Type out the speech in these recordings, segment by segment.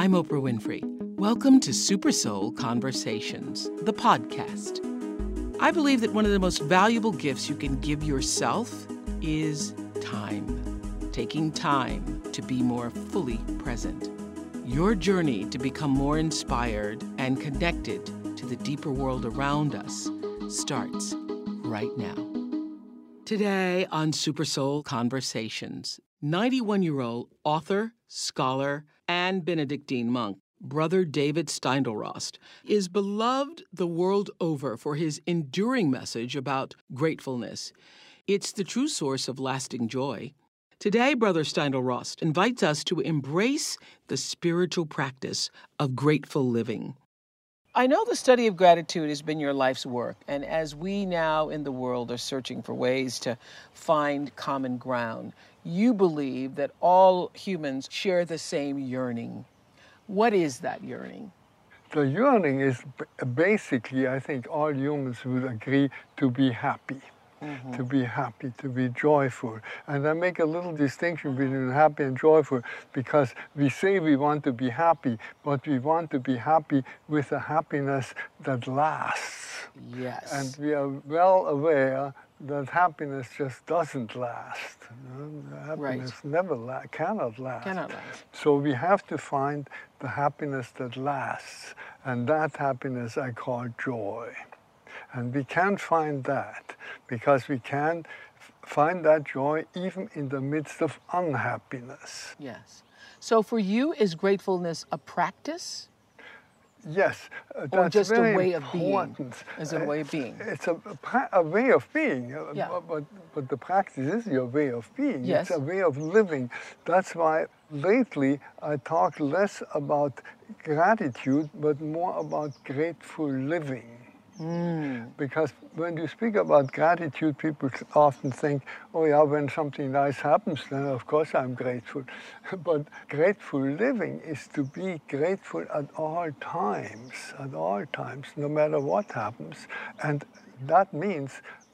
I'm Oprah Winfrey. Welcome to Super Soul Conversations, the podcast. I believe that one of the most valuable gifts you can give yourself is time. Taking time to be more fully present. Your journey to become more inspired and connected to the deeper world around us starts right now. Today on Super Soul Conversations, 91-year-old author, scholar, and Benedictine monk, Brother David Steindl-Rast, is beloved the world over for his enduring message about gratefulness. It's the true source of lasting joy. Today, Brother Steindl-Rast invites us to embrace the spiritual practice of grateful living. I know the study of gratitude has been your life's work, and as we now in the world are searching for ways to find common ground, you believe that all humans share the same yearning. What is that yearning? The yearning is basically, I think all humans would agree, to be happy. To be happy, to be joyful. And I make a little distinction between happy and joyful because we say we want to be happy, but we want to be happy with a happiness that lasts. Yes. And we are well aware that happiness just doesn't last. Happiness cannot last. Cannot last. So we have to find the happiness that lasts. And that happiness I call joy. And we can't find that because we can find that joy even in the midst of unhappiness. Yes. So for you, is gratefulness a practice? Yes, that's or just very a way of important. being? As a way of being? It's a way of being, Yeah. but the practice is your way of being. Yes. It's a way of living. That's why lately I talk less about gratitude, but more about grateful living. Because when you speak about gratitude, people often think, oh yeah, when something nice happens, then of course I'm grateful. But grateful living is to be grateful at all times, no matter what happens. And that means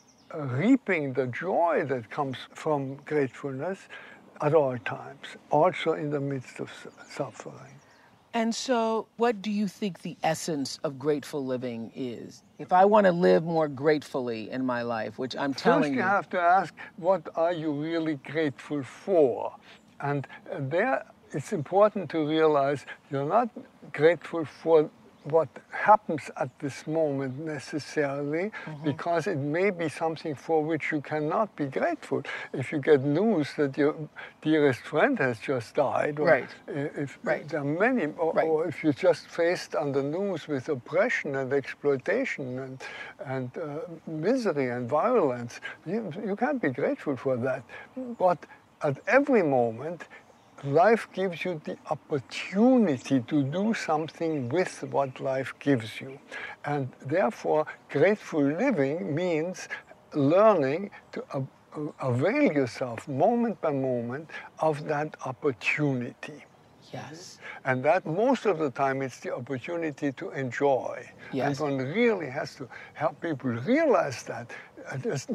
reaping the joy that comes from gratefulness at all times, also in the midst of suffering. And so what do you think the essence of grateful living is? If I want to live more gratefully in my life, which I'm telling you... First you have to ask, what are you really grateful for? And there it's important to realize you're not grateful for what happens at this moment necessarily, because it may be something for which you cannot be grateful. If you get news that your dearest friend has just died, or if there are many, or if you're just faced on the news with oppression and exploitation and misery and violence, you can't be grateful for that. But at every moment, life gives you the opportunity to do something with what life gives you. And therefore, grateful living means learning to avail yourself moment by moment of that opportunity. Yes. And that most of the time it's the opportunity to enjoy. Yes. And one really has to help people realize that. Just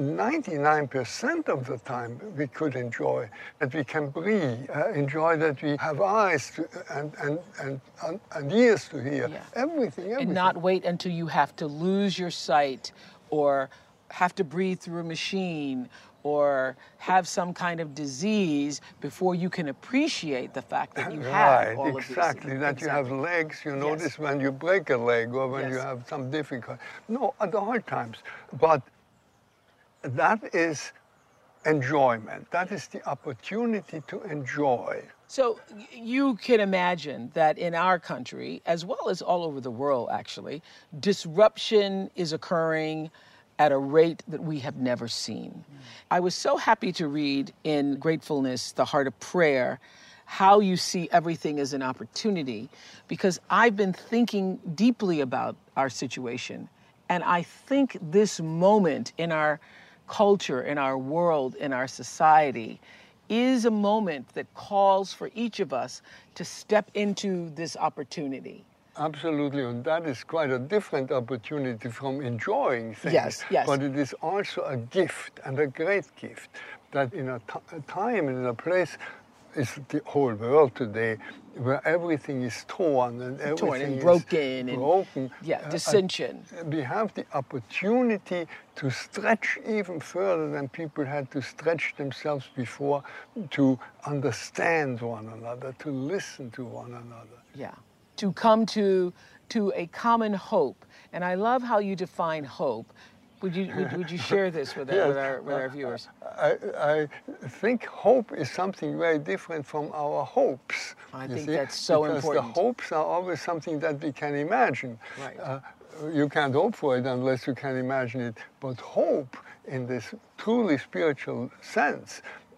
99% of the time we could enjoy that we can breathe, enjoy that we have eyes and ears to hear, everything. And not wait until you have to lose your sight or have to breathe through a machine or have some kind of disease before you can appreciate the fact that you have all of these. Exactly, that you have legs, you notice when you break a leg or when you have some difficulty. No, at all times. But that is enjoyment. That is the opportunity to enjoy. So you can imagine that in our country, as well as all over the world actually, disruption is occurring at a rate that we have never seen. I was so happy to read in Gratefulness, The Heart of Prayer, how you see everything as an opportunity, because I've been thinking deeply about our situation. And I think this moment in our culture, in our world, in our society, is a moment that calls for each of us to step into this opportunity. Absolutely, and that is quite a different opportunity from enjoying things. Yes, yes. But it is also a gift, and a great gift, that in a time and in a place is the whole world today, where everything is torn and everything broken is broken. Dissension. We have the opportunity to stretch even further than people had to stretch themselves before, to understand one another, to listen to one another. Yeah, to come to a common hope. And I love how you define hope. Would you share this with our viewers? I think hope is something very different from our hopes. I think that's so important. Because the hopes are always something that we can imagine. Right. You can't hope for it unless you can imagine it. But hope, in this truly spiritual sense,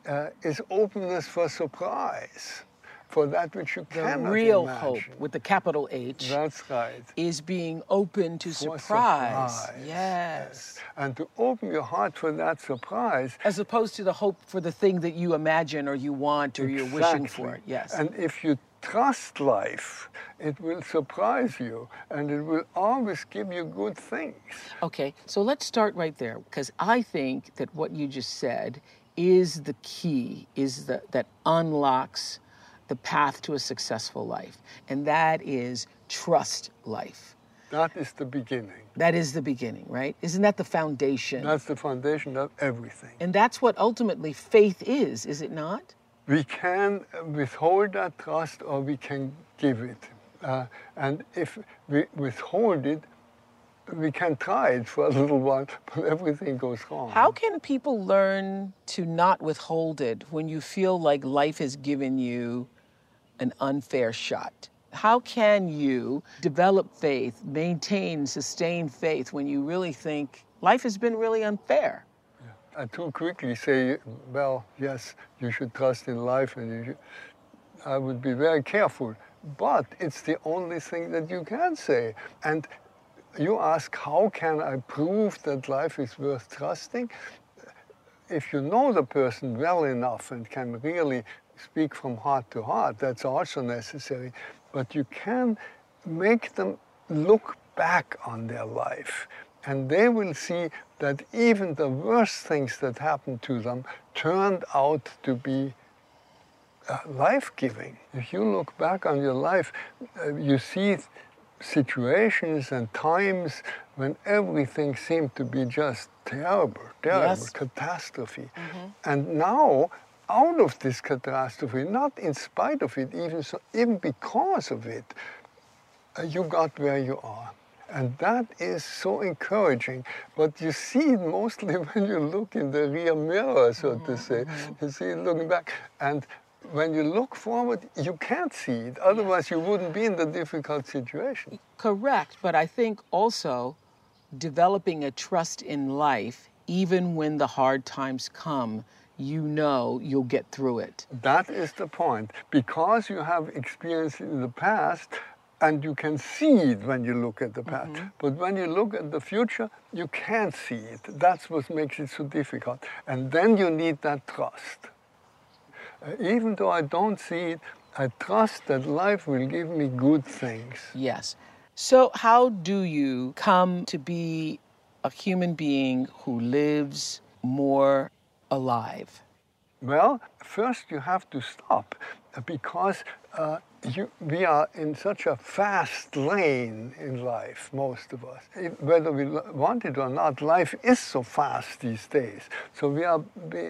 is openness for surprise, for that which you cannot imagine. The real hope, with the capital H, that's right, is being open to surprise. Yes. And to open your heart for that surprise. As opposed to the hope for the thing that you imagine or you want or you're wishing for. Yes. And if you trust life, it will surprise you and it will always give you good things. Okay, so let's start right there, because I think that what you just said is the key, that unlocks the path to a successful life, and that is trust life. That is the beginning. That is the beginning, right? Isn't that the foundation? That's the foundation of everything. And that's what ultimately faith is it not? We can withhold that trust or we can give it. And if we withhold it, we can try it for a little while, but everything goes wrong. How can people learn to not withhold it when you feel like life has given you an unfair shot? How can you develop faith, maintain, sustain faith when you really think life has been really unfair? Yeah. I too quickly say, well, yes, you should trust in life, and I would be very careful. But it's the only thing that you can say. And you ask, how can I prove that life is worth trusting? If you know the person well enough and can really speak from heart to heart, that's also necessary. But you can make them look back on their life, and they will see that even the worst things that happened to them turned out to be life-giving. If you look back on your life, you see situations and times when everything seemed to be just terrible, yes, catastrophe. Mm-hmm. And now, out of this catastrophe, not in spite of it, even because of it, you got where you are. And that is so encouraging. But you see it mostly when you look in the rear mirror, so to say. You see it looking back. And when you look forward, you can't see it. Otherwise, you wouldn't be in the difficult situation. Correct. But I think also developing a trust in life, even when the hard times come, you know you'll get through it. That is the point. Because you have experienced in the past, and you can see it when you look at the past. Mm-hmm. But when you look at the future, you can't see it. That's what makes it so difficult. And then you need that trust. Even though I don't see it, I trust that life will give me good things. Yes. So how do you come to be a human being who lives more alive? Well, first you have to stop, because we are in such a fast lane in life, most of us. Whether we want it or not, life is so fast these days. So we are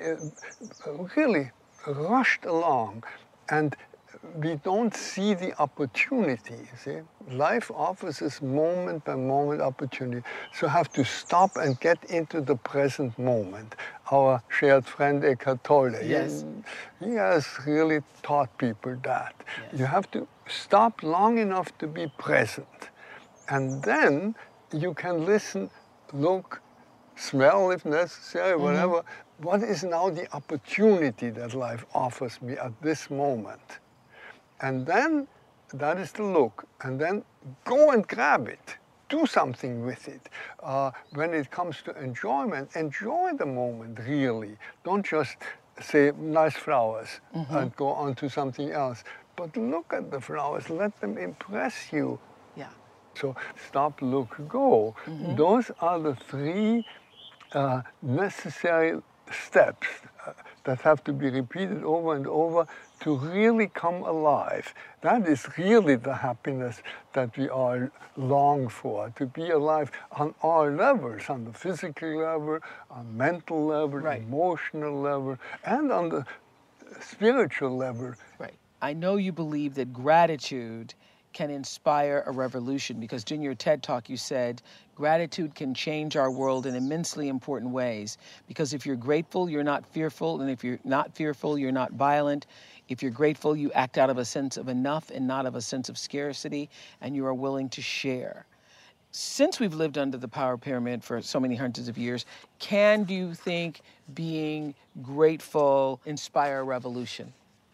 really rushed along, and we don't see the opportunity. See, life offers us moment by moment opportunity. So have to stop and get into the present moment. Our shared friend Eckhart Tolle, yes, he has really taught people that. Yes. You have to stop long enough to be present, and then you can listen, look, smell if necessary, whatever. What is now the opportunity that life offers me at this moment? And then, that is the look. And then go and grab it. Do something with it. When it comes to enjoyment, enjoy the moment, really. Don't just say nice flowers and go on to something else. But look at the flowers. Let them impress you. Yeah. So stop, look, go. Those are the three necessary steps that have to be repeated over and over to really come alive. That is really the happiness that we all long for, to be alive on all levels, on the physical level, on mental level, Right. emotional level, and on the spiritual level. Right. I know you believe that gratitude can inspire a revolution, because during your TED Talk you said gratitude can change our world in immensely important ways, because if you're grateful, you're not fearful, and if you're not fearful, you're not violent. If you're grateful, you act out of a sense of enough and not of a sense of scarcity, and you are willing to share. Since we've lived under the power pyramid for so many hundreds of years, do you think being grateful inspire a revolution?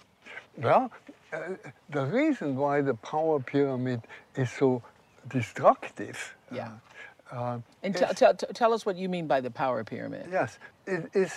Well, the reason why the power pyramid is so destructive. Yeah. And is- tell us what you mean by the power pyramid. Yes, it is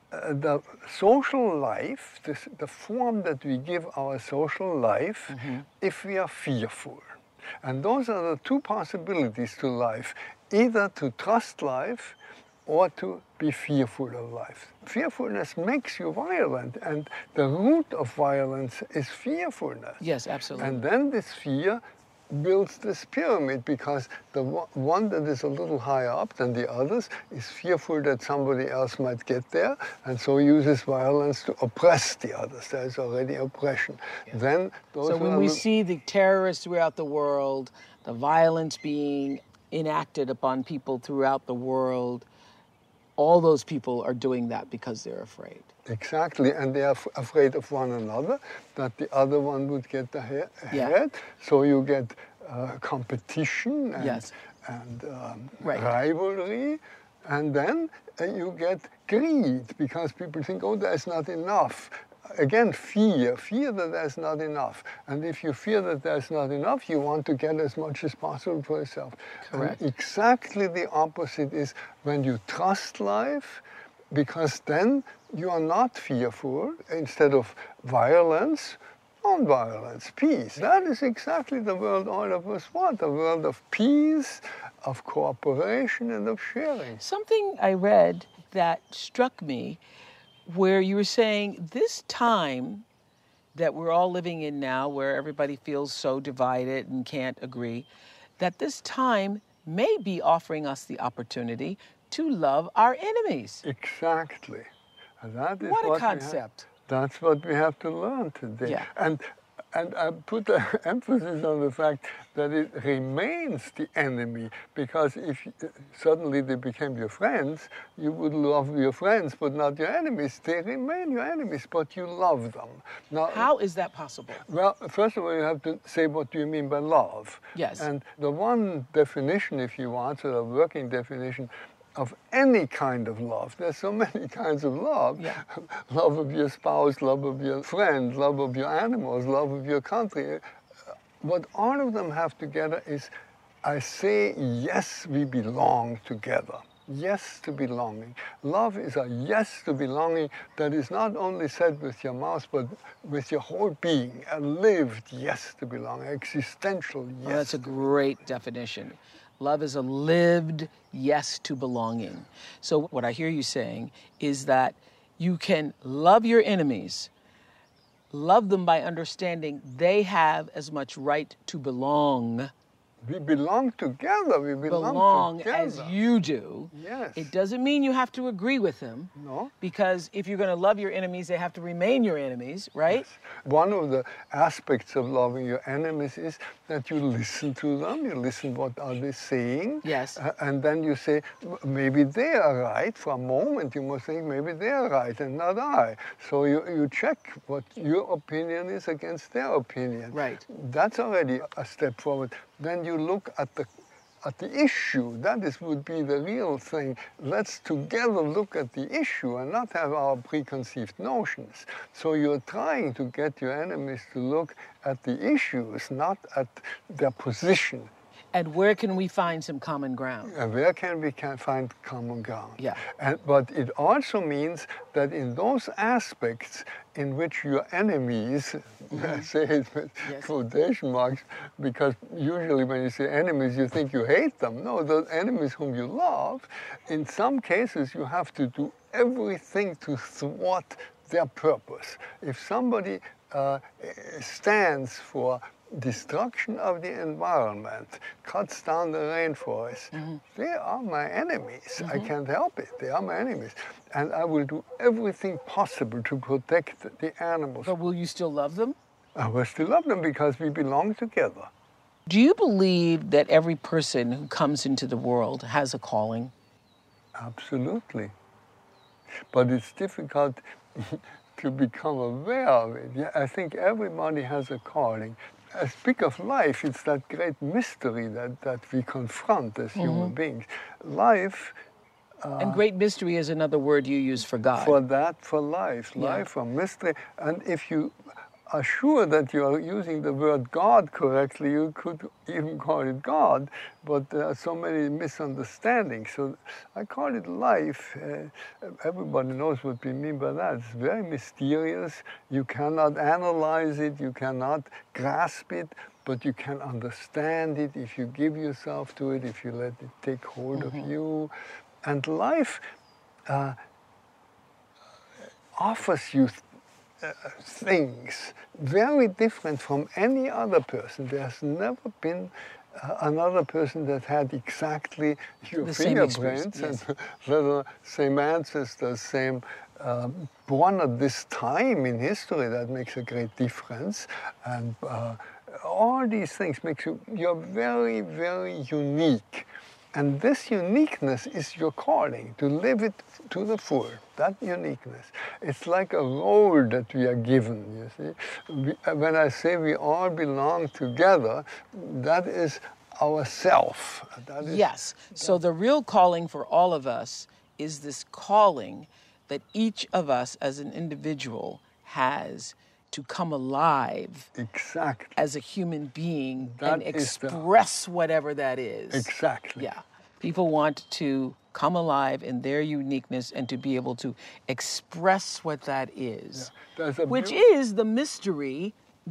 the social life, the form that we give our social life if we are fearful. And those are the two possibilities to life, either to trust life or to be fearful of life. Fearfulness makes you violent, and the root of violence is fearfulness. Yes, absolutely. And then this fear builds this pyramid, because the one that is a little higher up than the others is fearful that somebody else might get there, and so uses violence to oppress the others. There's already oppression. Then those So who when are we see the terrorists throughout the world, the violence being enacted upon people throughout the world, all those people are doing that because they're afraid. Exactly, and they are afraid of one another, that the other one would get the head. So you get competition and, Yes. and Right. rivalry, and then you get greed, because people think, oh, there's not enough. Again, fear that there's not enough. And if you fear that there's not enough, you want to get as much as possible for yourself. Correct. And exactly the opposite is when you trust life, because then you are not fearful. Instead of violence, non-violence, peace. That is exactly the world all of us want, a world of peace, of cooperation, and of sharing. Something I read that struck me, where you were saying this time that we're all living in now, where everybody feels so divided and can't agree, that this time may be offering us the opportunity to love our enemies. Exactly. And that is What a we have- concept. That's what we have to learn today. Yeah. And I put the emphasis on the fact that it remains the enemy, because if suddenly they became your friends, you would love your friends but not your enemies. They remain your enemies, but you love them. Now, How is that possible? well, first of all, you have to say, what do you mean by love? Yes. And the one definition, if you want, so a working definition of any kind of love. There's so many kinds of love. Yeah. Love of your spouse, love of your friend, love of your animals, love of your country. What all of them have together is, I say, yes, we belong together. Yes to belonging. Love is a yes to belonging that is not only said with your mouth, but with your whole being. A lived yes to belonging, existential yes. Well, that's a great definition. Love is a lived yes to belonging. So what I hear you saying is that you can love your enemies, love them by understanding they have as much right to belong. We belong together. We Belong together. as you do. Yes. It doesn't mean you have to agree with them. No. Because if you're going to love your enemies, they have to remain your enemies, right? One of the aspects of loving your enemies is that you listen to them, you listen what are they saying. Yes. And then you say, maybe they are right. For a moment you must think, maybe they are right and not I. So you check what your opinion is against their opinion. Right. That's already a step forward. Then you look at the issue. Would be the real thing. Let's together look at the issue and not have our preconceived notions. So you're trying to get your enemies to look at the issues, not at their position. And where can we find some common ground? And where can we find common ground? Yeah. But it also means that in those aspects in which your enemies, I say it with Yes. quotation marks, because usually when you say enemies, you think you hate them. No, the enemies whom you love, in some cases you have to do everything to thwart their purpose. If somebody stands for destruction of the environment, cuts down the rainforest, they are my enemies. I can't help it. They are my enemies. And I will do everything possible to protect the animals. But will you still love them? I will still love them because we belong together. Do you believe that every person who comes into the world has a calling? Absolutely. But it's difficult to become aware of it. Yeah, I think everybody has a calling. I speak of life, it's that great mystery that we confront as human beings. Life... and great mystery is another word you use for God. For life, for mystery. And if you are sure that you are using the word God correctly, you could even call it God, but there are so many misunderstandings. So I call it life. Everybody knows what we mean by that. It's very mysterious. You cannot analyze it, you cannot grasp it, but you can understand it if you give yourself to it, if you let it take hold of you. And life offers you things very different from any other person. There's never been another person that had exactly your fingerprints and the same ancestors, same born at this time in history. That makes a great difference. And all these things make you're very, very unique. And this uniqueness is your calling, to live it to the full, that uniqueness. It's like a role that we are given, you see. When I say we all belong together, that is our self. Yes, so the real calling for all of us is this calling that each of us as an individual has to come alive as a human being and express whatever that is. Exactly. Yeah. People want to come alive in their uniqueness and to be able to express what that is, which is the mystery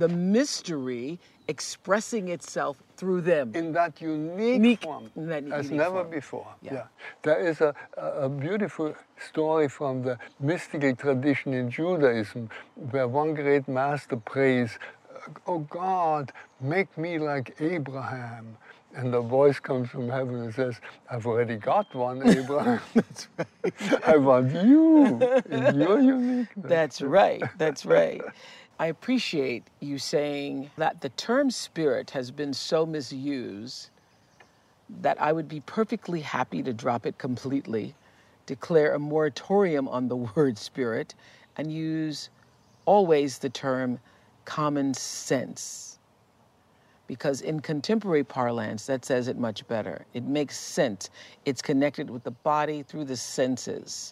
expressing itself through them. In that unique form, as never before. Yeah. There is a beautiful story from the mystical tradition in Judaism where one great master prays, "Oh God, make me like Abraham." And the voice comes from heaven and says, "I've already got one, Abraham." That's right. I want you in your uniqueness. That's right. That's right. I appreciate you saying that the term spirit has been so misused that I would be perfectly happy to drop it completely, declare a moratorium on the word spirit, and use always the term common sense. Because in contemporary parlance, that says it much better. It makes sense. It's connected with the body through the senses.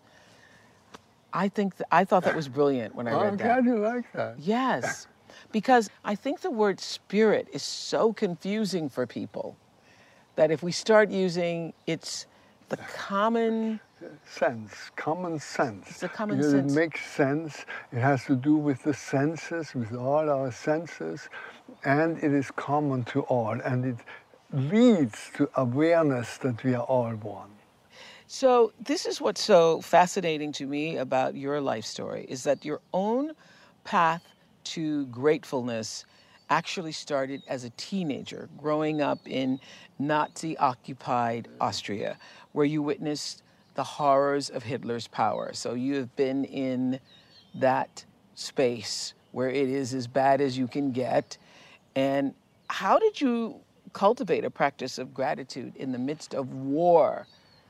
I thought that was brilliant when I read that. I'm glad you like that. Yes, because I think the word spirit is so confusing for people that if we start using the common sense, common sense. It's a common because sense. It makes sense. It has to do with the senses, with all our senses, and it is common to all, and it leads to awareness that we are all one. So this is what's so fascinating to me about your life story, is that your own path to gratefulness actually started as a teenager, growing up in Nazi-occupied Austria, where you witnessed the horrors of Hitler's power. So you have been in that space where it is as bad as you can get. And how did you cultivate a practice of gratitude in the midst of war?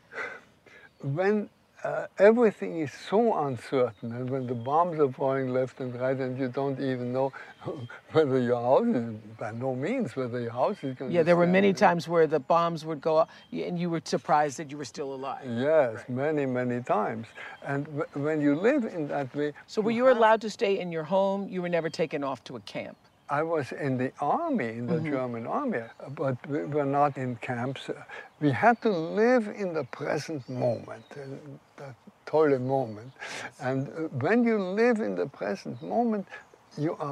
When everything is so uncertain, and when the bombs are falling left and right, and you don't even know whether your house is, by no means, whether your house is going to there were many times where the bombs would go up, and you were surprised that you were still alive. Yes, right. Many, many times. And when you live in that way... So were you allowed to stay in your home? You were never taken off to a camp? I was in the army, in the German army, but we were not in camps. We had to live in the present moment, that tolle moment. And when you live in the present moment, you are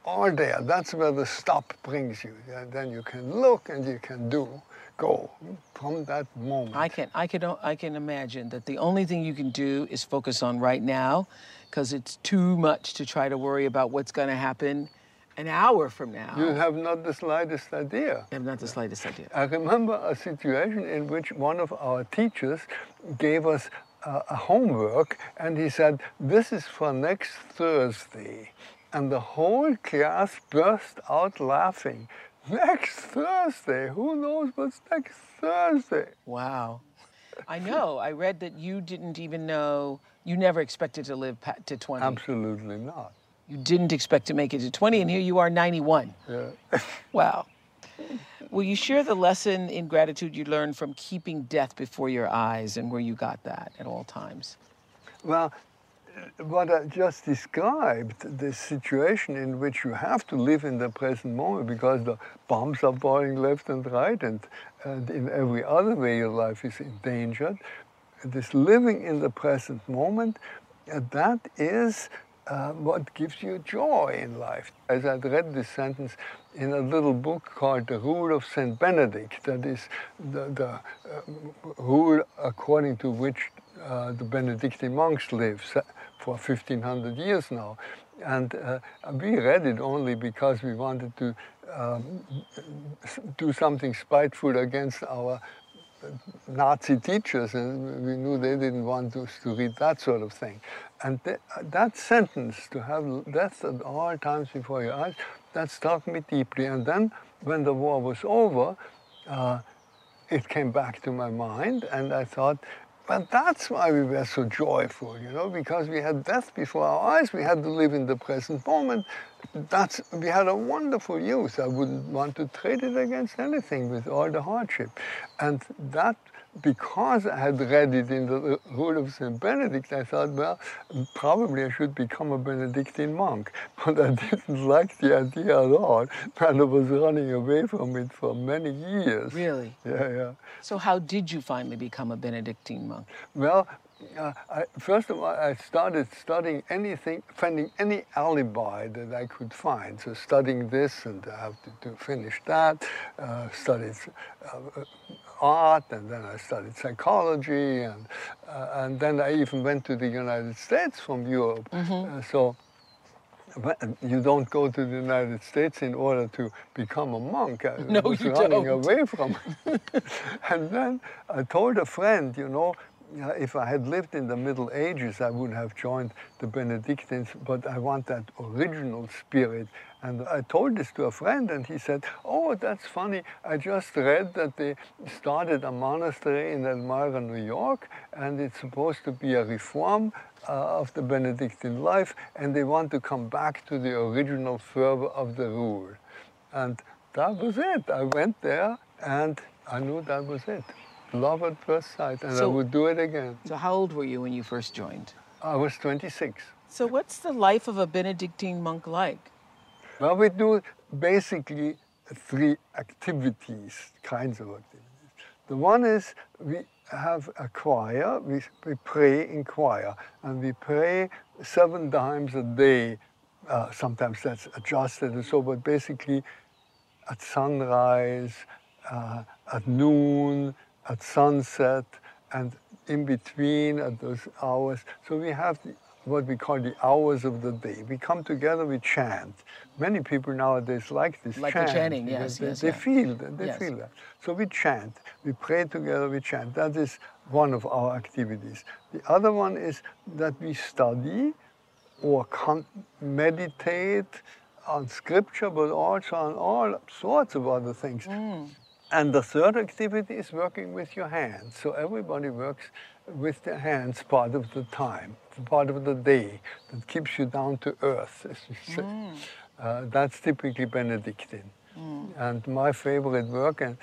all there. That's where the stop brings you. And then you can look and you can go from that moment. I can imagine that the only thing you can do is focus on right now, because it's too much to try to worry about what's going to happen an hour from now. You have not the slightest idea. I have not the slightest idea. I remember a situation in which one of our teachers gave us a homework, and he said, "This is for next Thursday." And the whole class burst out laughing. Next Thursday? Who knows what's next Thursday? Wow. I know. I read that you didn't even know, you never expected to live to 20. Absolutely not. You didn't expect to make it to 20, and here you are, 91. Yeah. Wow. Will you share the lesson in gratitude you learned from keeping death before your eyes and where you got that at all times? Well, what I just described, the situation in which you have to live in the present moment because the bombs are falling left and right, and in every other way your life is endangered. This living in the present moment, that is what gives you joy in life. As I'd read this sentence in a little book called The Rule of St. Benedict, that is the rule according to which the Benedictine monks live for 1500 years now. And we read it only because we wanted to do something spiteful against our Nazi teachers, and we knew they didn't want us to read that sort of thing. And that sentence, to have death at all times before your eyes, that struck me deeply. And then when the war was over, it came back to my mind, and I thought, well, that's why we were so joyful, you know, because we had death before our eyes, we had to live in the present moment. We had a wonderful youth. I wouldn't want to trade it against anything with all the hardship. And that, because I had read it in the Rule of St. Benedict, I thought, well, probably I should become a Benedictine monk. But I didn't like the idea at all, and I was running away from it for many years. Really? Yeah. So how did you finally become a Benedictine monk? Well, first of all, I started studying anything, finding any alibi that I could find. So studying this, and I have to finish that, studied art, and then I studied psychology, and then I even went to the United States from Europe. So you don't go to the United States in order to become a monk. I was running away from it. And then I told a friend, you know, if I had lived in the Middle Ages, I would have joined the Benedictines, but I want that original spirit. And I told this to a friend, and he said, "Oh, that's funny. I just read that they started a monastery in Elmira, New York, and it's supposed to be a reform of the Benedictine life, and they want to come back to the original fervor of the rule." And that was it. I went there, and I knew that was it. Love at first sight, and I would do it again. So how old were you when you first joined? I was 26. So what's the life of a Benedictine monk like? Well, we do basically 3 activities, kinds of activities. The one is we have a choir, we pray in choir, and we pray 7 times a day. Sometimes that's adjusted and so, but basically at sunrise, at noon, at sunset, and in between at those hours. So we have what we call the hours of the day. We come together, we chant. Many people nowadays like this like chant. Like the chanting, yes. They feel that. They feel that. So we chant. We pray together, we chant. That is one of our activities. The other one is that we study or meditate on scripture, but also on all sorts of other things. And the third activity is working with your hands. So everybody works with their hands part of the time, part of the day, that keeps you down to earth, as you say. That's typically Benedictine. And my favorite work, and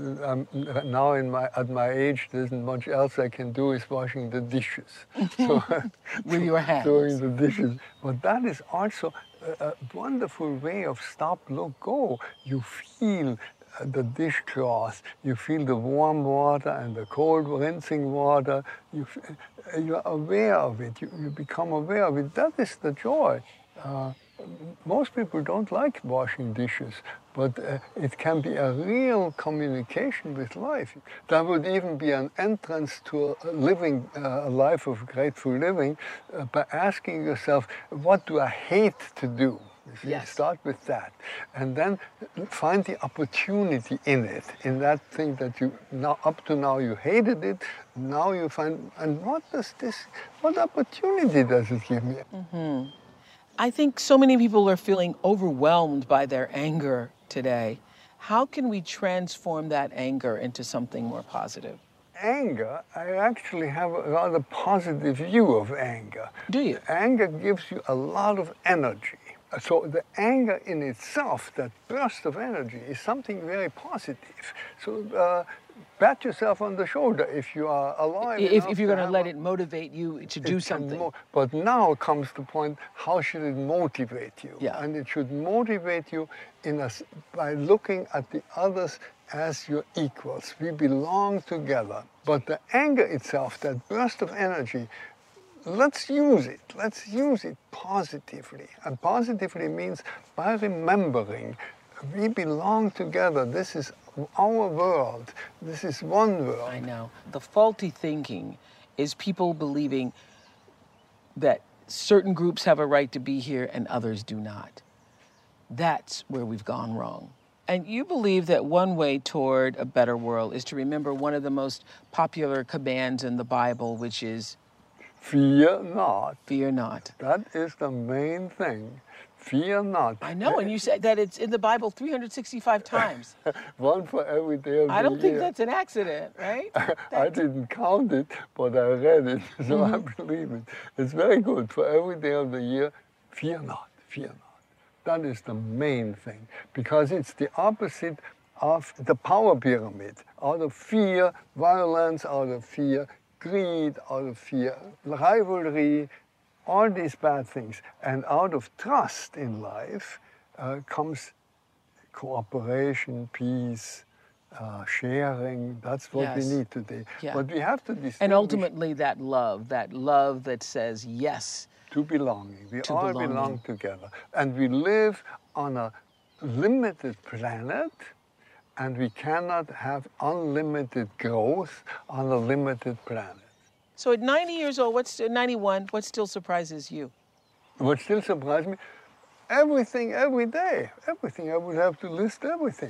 now at my age, there isn't much else I can do, is washing the dishes. So, with your hands. Doing the dishes. But that is also a wonderful way of stop, look, go. You feel the dishcloth, you feel the warm water and the cold rinsing water, you're aware of it, you become aware of it. That is the joy. most people don't like washing dishes, but it can be a real communication with life. That would even be an entrance to living a life of grateful living by asking yourself, what do I hate to do? Yes. Start with that, and then find the opportunity in it, in that thing that you up to now you hated it. Now you find, and what opportunity does it give me? Mm-hmm. I think so many people are feeling overwhelmed by their anger today. How can we transform that anger into something more positive? Anger, I actually have a rather positive view of anger. Do you? Anger gives you a lot of energy. So the anger in itself, that burst of energy, is something very positive. So pat yourself on the shoulder if you are alive. If you're going to let it motivate you to do something. But now comes the point, how should it motivate you? Yeah. And it should motivate you by looking at the others as your equals. We belong together. But the anger itself, that burst of energy, let's use it. Let's use it positively. And positively means by remembering we belong together. This is our world. This is one world. I know. The faulty thinking is people believing that certain groups have a right to be here and others do not. That's where we've gone wrong. And you believe that one way toward a better world is to remember one of the most popular commands in the Bible, which is fear not. Fear not. That is the main thing. Fear not. I know, and you said that it's in the Bible 365 times. One for every day of the year. I don't think that's an accident, right? I didn't count it, but I read it, so I believe it. It's very good. For every day of the year, fear not, fear not. That is the main thing, because it's the opposite of the power pyramid. Out of fear, violence, out of fear, greed, out of fear, rivalry, all these bad things. And out of trust in life comes cooperation, peace, sharing. That's what we need today. Yeah. But we have to distinguish. And ultimately that love that says yes. To belonging. We all belong together. And we live on a limited planet, and we cannot have unlimited growth on a limited planet. So at 90 years old, 91, what still surprises you? What still surprises me? Everything, every day. Everything. I would have to list everything.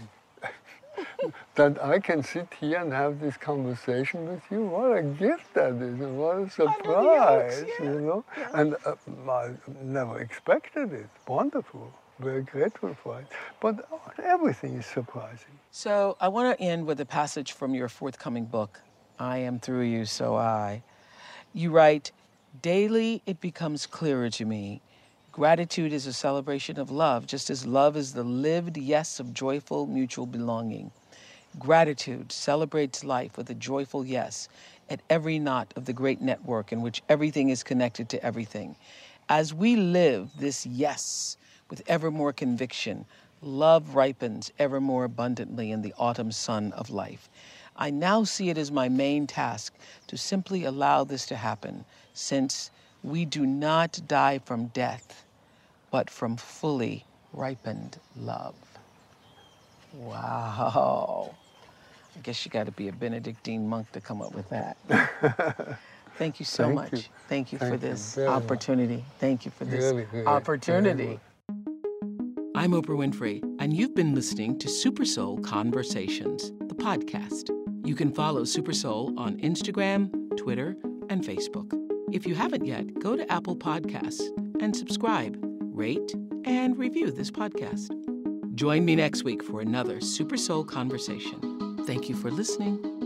That I can sit here and have this conversation with you. What a gift that is, and what a surprise, you know? Yeah. And I never expected it. Wonderful. Very grateful for it. But everything is surprising. So I want to end with a passage from your forthcoming book, I Am Through You, So I. You write, daily it becomes clearer to me. Gratitude is a celebration of love, just as love is the lived yes of joyful mutual belonging. Gratitude celebrates life with a joyful yes at every knot of the great network in which everything is connected to everything. As we live this yes with ever more conviction, love ripens ever more abundantly in the autumn sun of life. I now see it as my main task to simply allow this to happen, since we do not die from death, but from fully ripened love. Wow. I guess you got to be a Benedictine monk to come up with that. Thank you so much. Thank you for this opportunity. Thank you for this opportunity. I'm Oprah Winfrey, and you've been listening to Super Soul Conversations, the podcast. You can follow Super Soul on Instagram, Twitter, and Facebook. If you haven't yet, go to Apple Podcasts and subscribe, rate, and review this podcast. Join me next week for another Super Soul Conversation. Thank you for listening.